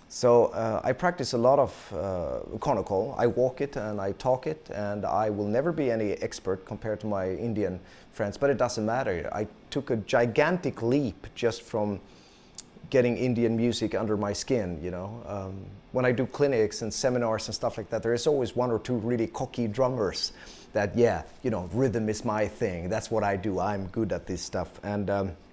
So I practice a lot of Konakol. I walk it and I talk it, and I will never be any expert compared to my Indian friends, but it doesn't matter. I took a gigantic leap just from getting Indian music under my skin, you know. When I do clinics and seminars and stuff like that, there is always one or two really cocky drummers that, yeah, you know, rhythm is my thing. That's what I do. I'm good at this stuff. And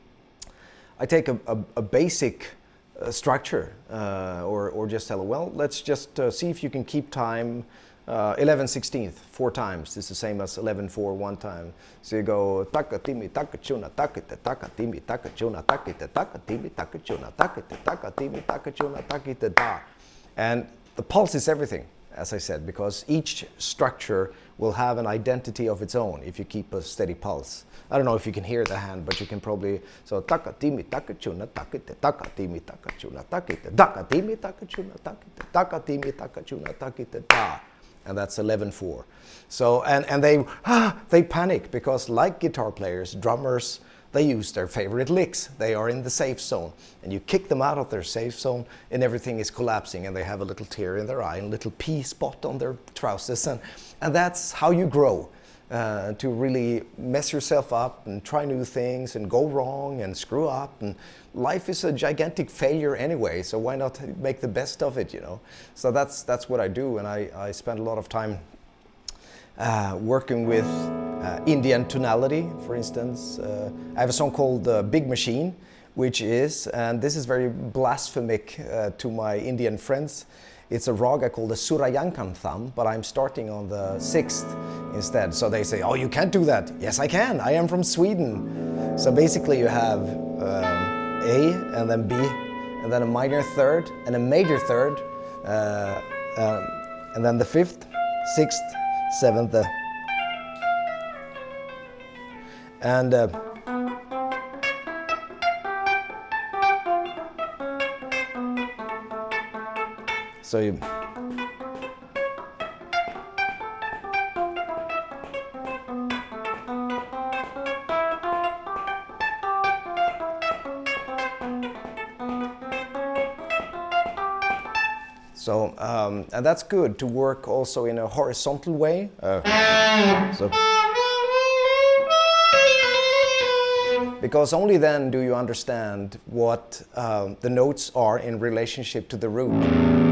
I take a basic structure or just tell, well, let's just see if you can keep time 11/16 4 times. It's the same as 11/4 one time. So you go taka timi taka chuna takite taka timi taka chuna takite taka timi taka chuna takite taka timi taka chuna takite da. And the pulse is everything, as I said, because each structure will have an identity of its own if you keep a steady pulse. I don't know if you can hear the hand, but you can probably, so taka timi taka chuna takite taka timi taka chuna takite taka timi taka chuna takite taka timi taka chuna takite da. And that's 11/4. So, and they panic because, like guitar players, drummers, they use their favorite licks. They are in the safe zone. And you kick them out of their safe zone and everything is collapsing, and they have a little tear in their eye and a little pea spot on their trousers. And that's how you grow, to really mess yourself up and try new things and go wrong and screw up. And life is a gigantic failure anyway, so why not make the best of it, you know? So that's what I do, and I spend a lot of time working with Indian tonality, for instance. I have a song called Big Machine, which is, and this is very blasphemic to my Indian friends, it's a raga called the Surayankantham, but I'm starting on the 6th instead. So they say, oh, you can't do that. Yes, I can. I am from Sweden. So basically you have A and then B, and then a minor third and a major third, and then the 5th, 6th, 7th, and so you, and that's good to work also in a horizontal way. So, because only then do you understand what the notes are in relationship to the root.